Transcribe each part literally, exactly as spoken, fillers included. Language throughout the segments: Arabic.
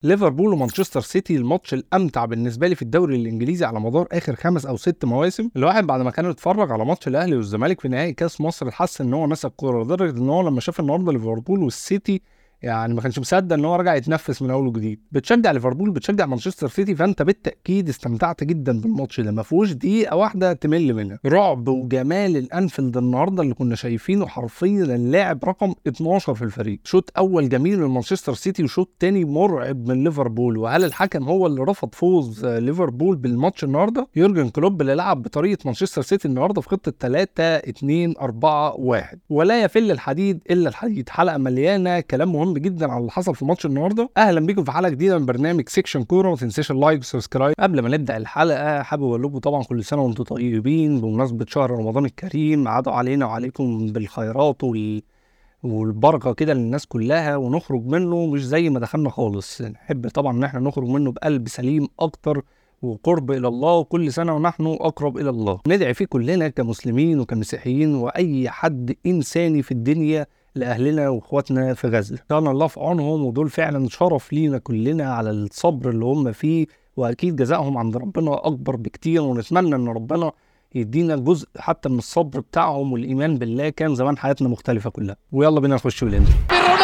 ليفربول ومانشستر سيتي الماتش الامتع بالنسبه لي في الدوري الانجليزي على مدار اخر خمس او ست مواسم. الواحد بعد ما كان اتفرج على ماتش الاهلي والزمالك في نهائي كاس مصر حس ان هو نسى الكوره، لدرجه ان هو لما شاف النهارده ليفربول والسيتي يعني ما كانش مصدق ان هو رجع يتنفس من اول وجديد. بتشجع ليفربول بتشجع مانشستر سيتي، فانت بالتاكيد استمتعت جدا بالماتش ده، ما فيهوش دقيقه واحده تمل منها. رعب وجمال الانفيلد النهارده اللي كنا شايفينه، حرفيا اللاعب رقم اتناشر في الفريق. شوط اول جميل من مانشستر سيتي وشوط تاني مرعب من ليفربول. وهل الحكم هو اللي رفض فوز ليفربول بالماتش النهارده؟ يورجن كلوب اللي لعب بطريقه مانشستر سيتي النهارده في خطه ثلاثة اتنين أربعة واحد. ولا يفل الحديد الا الحديد، حلقه مليانه كلام مهم جدا على اللي حصل في ماتش النهارده. اهلا بيكم في حلقه جديده من برنامج سيكشن كوره، ما تنساش اللايك والسبسكرايب. قبل ما نبدا الحلقه حابب اقول لكم طبعا كل سنه وانتم طيبين بمناسبه شهر رمضان الكريم. عادوا علينا وعليكم بالخيرات وال والبركه كده للناس كلها، ونخرج منه مش زي ما دخلنا خالص. نحب طبعا ان احنا نخرج منه بقلب سليم اكتر وقرب الى الله، وكل سنه ونحن اقرب الى الله. ندعي فيه كلنا كمسلمين وكمسيحيين واي حد انساني في الدنيا لاهلنا واخواتنا في غزه، كان الله في عونهم، ودول فعلا شرف لينا كلنا على الصبر اللي هم فيه، واكيد جزائهم عند ربنا اكبر بكتير. ونتمنى ان ربنا يدينا جزء حتى من الصبر بتاعهم والايمان بالله، كان زمان حياتنا مختلفه كلها. ويلا بينا نخش في الانترو.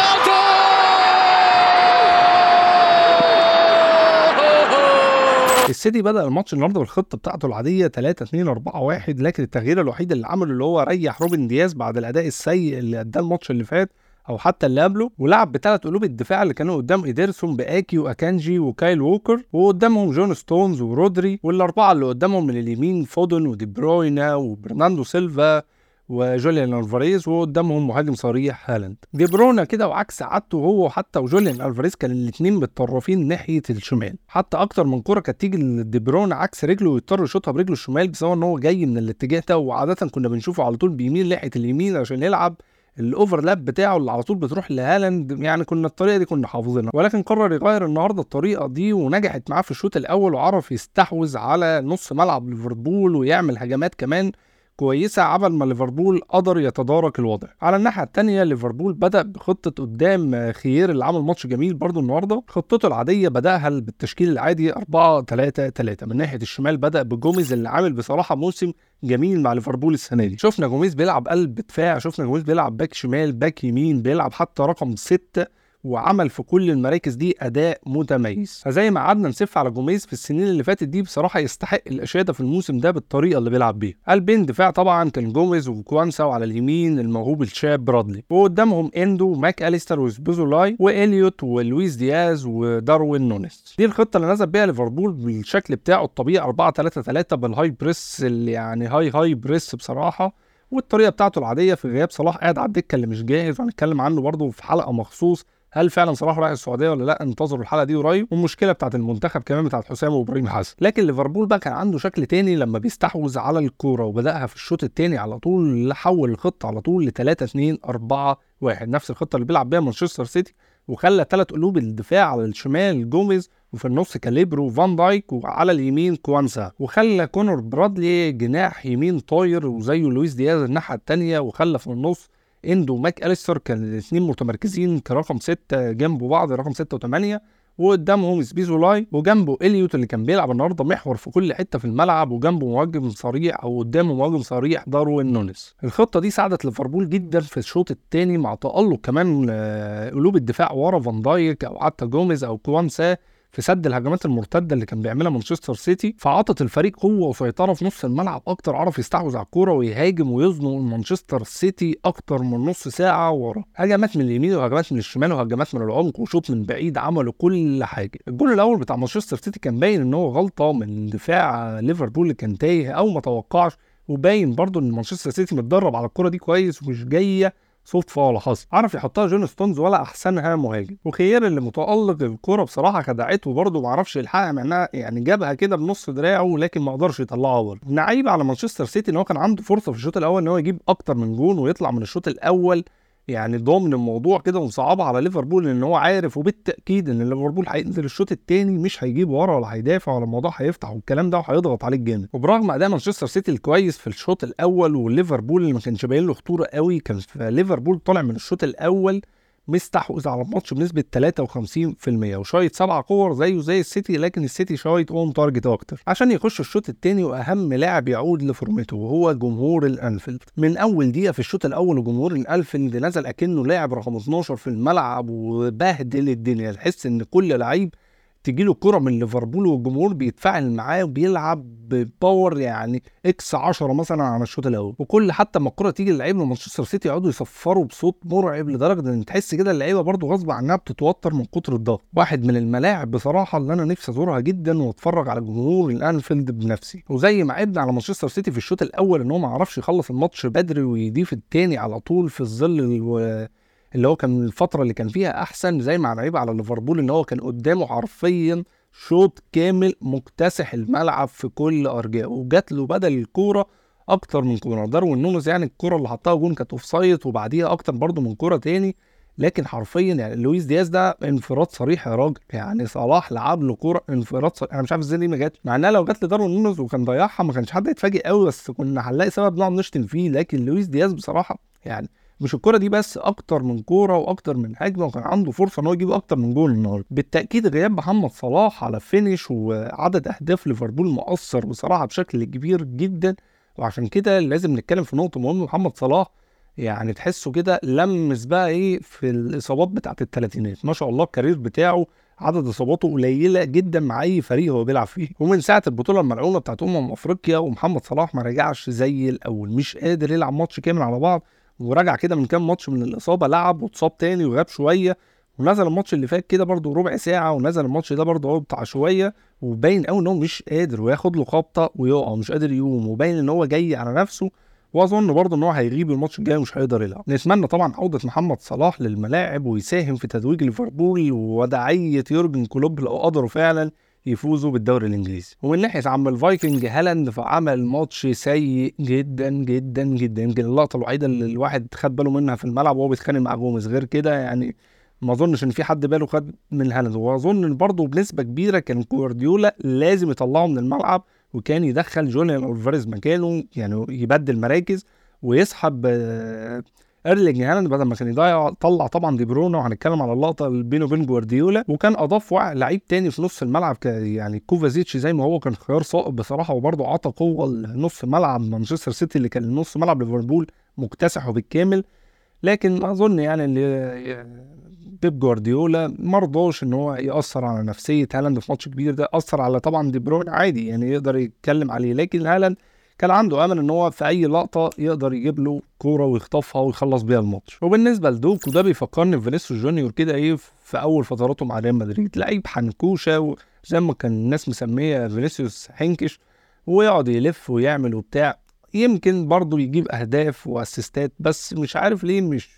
السيتي بدأ الماتش النهارده بالخطه بتاعته العاديه ثلاثة اتنين أربعة واحد، لكن التغيير الوحيد اللي عمله اللي هو ريح روبن دياز بعد الاداء السيء اللي اداه الماتش اللي فات او حتى اللي قبله، ولعب بثلاث قلوب الدفاع اللي كانوا قدام ايدرسون باكي واكانجي وكايل ووكر، وقدامهم جون ستونز ورودري، والاربعه اللي قدامهم من اليمين فودن ودي بروينا وبرناندو سيلفا وجوليان الفاريز، وقدامهم مهاجم صريح هالاند. دي برونا كده وعكس عادته هو حتى وجوليان الفاريز كان الاثنين متطرفين ناحيه الشمال، حتى اكتر من كره كانت تيجي لدي برونا عكس رجله ويضطر يشوطها برجله الشمال بسبب ان هو جاي من الاتجاه ده، وعاده كنا بنشوفه على طول بيميل ناحيه اليمين عشان يلعب الاوفرلاب بتاعه اللي على طول بتروح لهالاند. يعني كنا الطريقه دي كنا حافظينها، ولكن قرر يغير النهارده الطريقه دي ونجحت معاه في الشوط الاول، وعرف يستحوذ على نص ملعب ليفربول ويعمل هجمات كمان كويسه عبل ما ليفربول قدر يتدارك الوضع. على الناحيه الثانيه ليفربول بدا بخطه قدام خيير اللي عمل ماتش جميل برضو النهارده. خطته العاديه بداها بالتشكيل العادي أربعة ثلاثة ثلاثة. من ناحيه الشمال بدا بجوميز اللي عامل بصراحه موسم جميل مع ليفربول السنه دي. شفنا جوميز بيلعب قلب دفاع، شفنا جوميز بيلعب باك شمال، باك يمين، بيلعب حتى رقم ستة، وعمل في كل المراكز دي اداء متميز. فزي ما قعدنا نسف على جوميز في السنين اللي فاتت دي، بصراحه يستحق الاشاده في الموسم ده بالطريقه اللي بيلعب بيها. قلبين دفاع طبعا كان جوميز وكوانسا، وعلى اليمين الموهوب الشاب برادلي، وقدامهم اندو وماك اليستر وسبوزولاي واليوت ولويس دياز وداروين نونيز. دي الخطه اللي نزل بيها ليفربول بالشكل بتاعه الطبيعي أربعة ثلاثة ثلاثة بالهاي بريس، اللي يعني هاي هاي بريس بصراحه، والطريقه بتاعته العاديه في غياب صلاح قاعد على الدكه اللي مش جاهز، وهنتكلم عنه برضه في حلقه مخصوص هل فعلا صلاح رايح السعوديه ولا لا. انتظروا الحلقه دي قريب. والمشكله بتاعه المنتخب كمان بتاعه حسام وابراهيم حسن. لكن ليفربول بقى كان عنده شكل تاني لما بيستحوذ على الكوره، وبداها في الشوط الثاني على طول حول الخطه على طول ل ثلاثة اتنين أربعة واحد، نفس الخطه اللي بيلعب بيها مانشستر سيتي، وخلى ثلاث قلوب الدفاع على الشمال جوميز، وفي النص كاليبرو فان دايك، وعلى اليمين كوانسا، وخلى كونور برادلي جناح يمين طاير وزيه لويس دياز الناحيه الثانيه، وخلى في النص اندو وماك اليستر كان الاثنين متمركزين كرقم ستة جنب بعض، رقم ستة وثمانية، وقدامهم سبيزولاي، وجنبه اليوت اللي كان بيلعب النهارده محور في كل حته في الملعب، وجنبه مهاجم صريح او قدامه مهاجم صريح داروين نونيز. الخطه دي ساعدت ليفربول جدا في الشوط الثاني مع تالق كمان قلوب الدفاع ورا فان دايك او حتى جوميز او كوانسا في سد الهجمات المرتده اللي كان بيعملها مانشستر سيتي، فعطت الفريق قوه وسيطره في نص الملعب اكتر، عرف يستحوذ على الكوره ويهاجم ويزنق مانشستر سيتي اكتر من نص ساعه ورا، هجمات من اليمين وهجمات من الشمال وهجمات من العمق وشوط من بعيد، عملوا كل حاجه. الجول الاول بتاع مانشستر سيتي كان باين ان هو غلطه من دفاع ليفربول اللي كان تايه او ما توقعش، وباين برضو ان مانشستر سيتي متدرب على الكوره دي كويس ومش جايه صدفه ولا حظ، عرف يحطها جون ستونز ولا احسنها مهاجم. وخيار اللي متالق الكوره بصراحه خدعته برضه، ما عرفش يلحقها مع انها يعني جابها كده بنص دراعه، لكن ما قدرش يطلعها بره. نعيب على مانشستر سيتي ان هو كان عنده فرصه في الشوط الاول ان هو يجيب اكتر من جون ويطلع من الشوط الاول يعني ضامن الموضوع كده، ومصعبها على ليفربول لان هو عارف وبالتاكيد ان ليفربول هينزل الشوط الثاني مش هيجيب ورا ولا هيدافع ولا الموضوع هيفتح والكلام ده وهيضغط عليك جامد. وبرغم اداء مانشستر سيتي الكويس في الشوط الاول وليفربول اللي ما كانش باين له خطوره قوي، كان في ليفربول طالع من الشوط الاول مستحوذ على الماتش بنسبه ثلاثة وخمسين في المية وشايط سبع كور زيه زي السيتي، لكن السيتي شايط اون تارجت اكتر عشان يخش الشوط الثاني. واهم لاعب يعود لفورمته وهو جمهور الانفيلد. من اول دقيقه في الشوط الاول وجمهور الانفيلد نزل اكنه لاعب رقم اتناشر في الملعب وبهدل الدنيا. تحس ان كل لعيب تجيله كرة من ليفربول والجمهور بيتفاعل معاه وبيلعب بباور يعني اكس عشرة مثلا على الشوط الاول. وكل حتى ما الكرة تيجي للعيبه من مانشستر سيتي يقعدوا يصفروا بصوت مرعب لدرجه ان تحس كده اللعيبه برضو غصب عنها بتتوتر من كتر الضغط. واحد من الملاعب بصراحه اللي انا نفسي ازورها جدا واتفرج على جمهور الانفيلد بنفسي. وزي ما عبنا على مانشستر سيتي في الشوط الاول ان هو ما عرفش يخلص الماتش بدري ويضيف الثاني على طول في الظل اللي هو كان الفترة اللي كان فيها أحسن، زي ما هنعيب على ليفربول إن هو كان قدامه حرفيا شوط كامل مكتسح الملعب في كل أرجائه، وجات له بدل الكورة أكتر من كورة. داروين نونيز يعني الكورة اللي حطها جون كانت أوفسايد، وبعديها أكتر برضه من كورة تاني. لكن حرفيا يعني لويس دياز ده انفراد صريح يا راجل. يعني صلاح لعب له كوره انفراد صريح، انا مش عارف ازاي دي ما جاتش، مع انها لو جات لداروين نونيز وكان ضيعها ما كانش حد يتفاجئ قوي، بس كنا هنلاقي سبب نقعد نشتم فيه. لكن لويس دياز بصراحه يعني مش الكرة دي بس، اكتر من كوره واكتر من هجمه، وكان عنده فرصه ان هو يجيب اكتر من جول النهارده. بالتاكيد غياب محمد صلاح على فينش وعدد اهداف ليفربول مؤثر بصراحه بشكل كبير جدا. وعشان كده لازم نتكلم في نقطه مهمه. محمد صلاح يعني تحسه كده لمس بقى ايه في الاصابات بتاعت الثلاثينات، ما شاء الله الكارير بتاعه عدد اصاباته قليله جدا مع اي فريق هو بيلعب فيه. ومن ساعه البطوله الملعونه بتاعت امم افريقيا ومحمد صلاح ما رجعش زي الاول، مش قادر يلعب ماتش كامل على بعض. ورجع كده من كام ماتش من الاصابه، لعب واتصاب تاني وغاب شويه، ونزل الماتش اللي فات كده برده ربع ساعه، ونزل الماتش ده برده هو بتاع شويه، وباين قوي ان هو مش قادر وياخد له خبطه ويقع مش قادر يقوم، وباين ان هو جاي على نفسه. واظن برضه ان هو هيغيب الماتش الجاي ومش هيقدر يلعب. نتمنى طبعا عوده محمد صلاح للملاعب ويساهم في تتويج ليفربول، وداعيه يورجن كلوب لو قدروا فعلا يفوزوا بالدوري الانجليزي. ومن ناحيه عم الفايكنج هالاند فعمل ماتش سيء جدا جدا جدا. يمكن اللقطه الوحيده اللي الواحد خد باله منها في الملعب وهو بيتخانق مع جوميز، غير كده يعني ما اظنش ان في حد باله خد من هالاند. واظن ان برضه بنسبه كبيره كان جوارديولا لازم يطلعه من الملعب، وكان يدخل جوليان ألفاريز مكانه، يعني يبدل مراكز ويسحب ايرلينج هالاند بدل ما كان يضيع. طلع طبعا دي برونا، وهنتكلم على اللقطه اللي بينه وبين جوارديولا، وكان اضاف لعيب تاني في نص الملعب يعني كوفازيتش زي ما هو كان خيار صائب بصراحه، وبرضه عطى قوه لنص ملعب مانشستر سيتي اللي كان نص ملعب ليفربول مكتسحه بالكامل. لكن اظن يعني ان بيب جوارديولا مرضوش ان هو ياثر على نفسيه هالاند في ماتش كبير ده. اثر على طبعا دي بروين عادي يعني يقدر يتكلم عليه، لكن هالاند كان عنده امل ان هو في اي لقطه يقدر يجيب له كوره ويخطفها ويخلص بيها الماتش. وبالنسبه لدوكو ده بيفكرني بفينيسيوس جونيور كده ايه في اول فتراته مع ريال مدريد، لعيب حنكوشه وزي ما كان الناس مسميه فينيسيوس حنكش، ويقعد يلف ويعمل وبتاع، يمكن برضه يجيب اهداف واسيستات، بس مش عارف ليه مش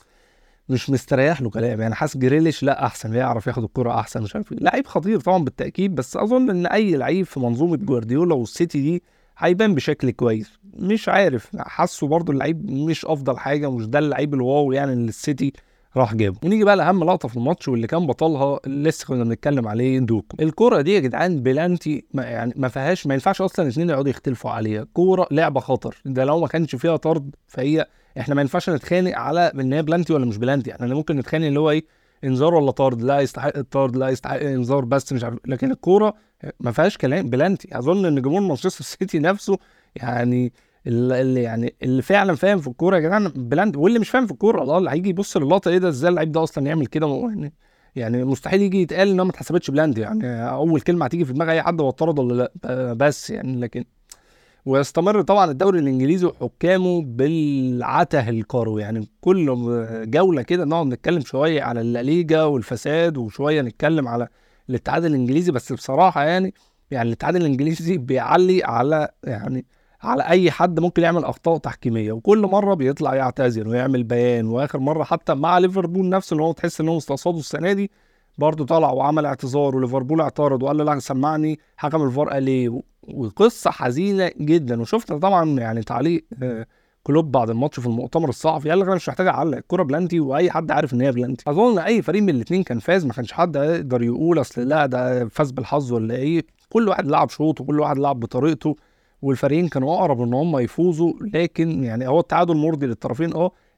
مش مستريح له كلام. يعني حاسس جريليش لا احسن، يعرف ياخد الكرة احسن، مش عارف ايه. لعيب خطير طبعا بالتاكيد، بس اظن ان اي لعيب في منظومه جوارديولا والسيتي دي هيبان بشكل كويس. مش عارف، حاسه برضو اللعيب مش افضل حاجه، مش ده اللعيب الواو يعني اللي السيتي راح جابه. ونيجي بقى لاهم لقطه في الماتش واللي كان بطلها اللي لسه كنا بنتكلم عليه، دوكو. الكوره دي يا جدعان بلانتي، ما يعني ما فيهاش، ما ينفعش اصلا الاثنين يقعدوا يختلفوا عليها. كوره لعبه خطر، ده لو ما كانش فيها طرد فهي احنا ما ينفعش نتخانق على ان هي بلانتي ولا مش بلانتي. احنا ممكن نتخانق اللي هو ايه، انذار ولا طرد، لا يستحق الطرد لا يستحق انذار، بس مش عارف. لكن الكوره ما فيهاش كلام بلانتي. اظن ان جمهور مانشستر سيتي نفسه يعني اللي يعني اللي فعلا فاهم في الكوره يا جدعان بلانتي، واللي مش فاهم في الكوره الله اللي هيجي يبص للقطه ايه ده، ازاي اللعيب ده اصلا يعمل كده يعني. يعني مستحيل يجي يتقال انها ما اتحسبتش بلانتي، يعني اول كلمه هتيجي في دماغ اي حد هو اتطرد ولا لا بس يعني. لكن ويستمر طبعا الدوري الانجليزي وحكامه بالعته الكروي، يعني كل جوله كده نقعد نتكلم شويه على الليجا والفساد وشويه نتكلم على الاتحاد الانجليزي. بس بصراحه يعني يعني الاتحاد الانجليزي بيعلي على يعني على اي حد ممكن يعمل اخطاء تحكيميه، وكل مره بيطلع يعتذر ويعمل بيان. واخر مره حتى مع ليفربول نفسه اللي هو تحس ان هو استقصاده السنه دي برضه طلع وعمل اعتذار، وليفربول اعترض وقال له لا سمعني حكم الفار قال ايه، وقصه حزينه جدا. وشفت طبعا يعني تعليق كلوب بعد الماتش في المؤتمر الصحفي، قال لك انا مش محتاج اعلق، الكوره بلانتي واي حد عارف ان هي بلانتي. اظن اي فريق من الاثنين كان فاز، ما كانش حد يقدر يقول اصل لا ده فاز بالحظ ولا ايه. كل واحد لعب شوط وكل واحد لعب بطريقته، والفريقين كانوا اقرب ان هم يفوزوا. لكن يعني هو التعادل مرضي للطرفين اه،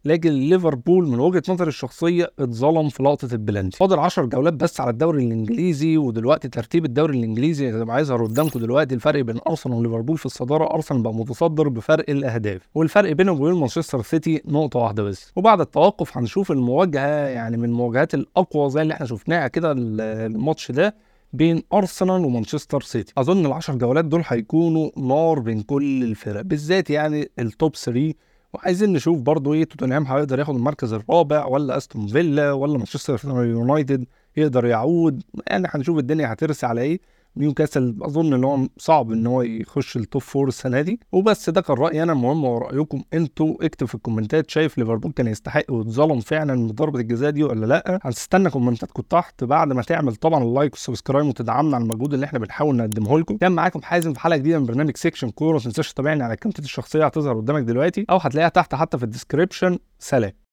لكن ليفربول من وجهه نظري الشخصيه اتظلم في لقطه البلانتي. فاضل عشر جولات بس على الدوري الانجليزي، ودلوقتي ترتيب الدوري الانجليزي زي ما هيظهر قدامكم دلوقتي الفرق بين ارسنال وليفربول في الصداره. ارسنال بقى متصدر بفرق الاهداف، والفرق بينه وبين مانشستر سيتي نقطه واحده بس. وبعد التوقف هنشوف المواجهه يعني من المواجهات الاقوى زي اللي احنا شفناها كده الماتش ده بين ارسنال ومانشستر سيتي. اظن العشر جولات دول هيكونوا نار بين كل الفرق، بالذات يعني التوب ثلاثة. وعايزين نشوف برضو ايه، توتنهام هيقدر ياخد المركز الرابع، ولا استون فيلا، ولا مانشستر يونايتد يقدر يعود. يعني هنشوف الدنيا هترسي على ايه. نيوكاسل اظن ان هو صعب ان هو يخش التوب فور السنه دي. وبس ده كان رايي انا. المهم ورايكم انتوا، اكتب في الكومنتات شايف ليفربول كان يستحق واتظلم فعلا من ضربه الجزاء دي ولا لا. هنستنى كومنتاتكم تحت بعد ما تعمل طبعا اللايك والسبسكرايب وتدعمنا على المجهود اللي احنا بنحاول نقدمه لكم. كان معاكم حازم في حلقه جديده من برنامج سيكشن كوره. ما تنساش تتابعني على الكونتات الشخصيه هتظهر قدامك دلوقتي او هتلاقيها تحت حتى في الديسكريبشن. سلام.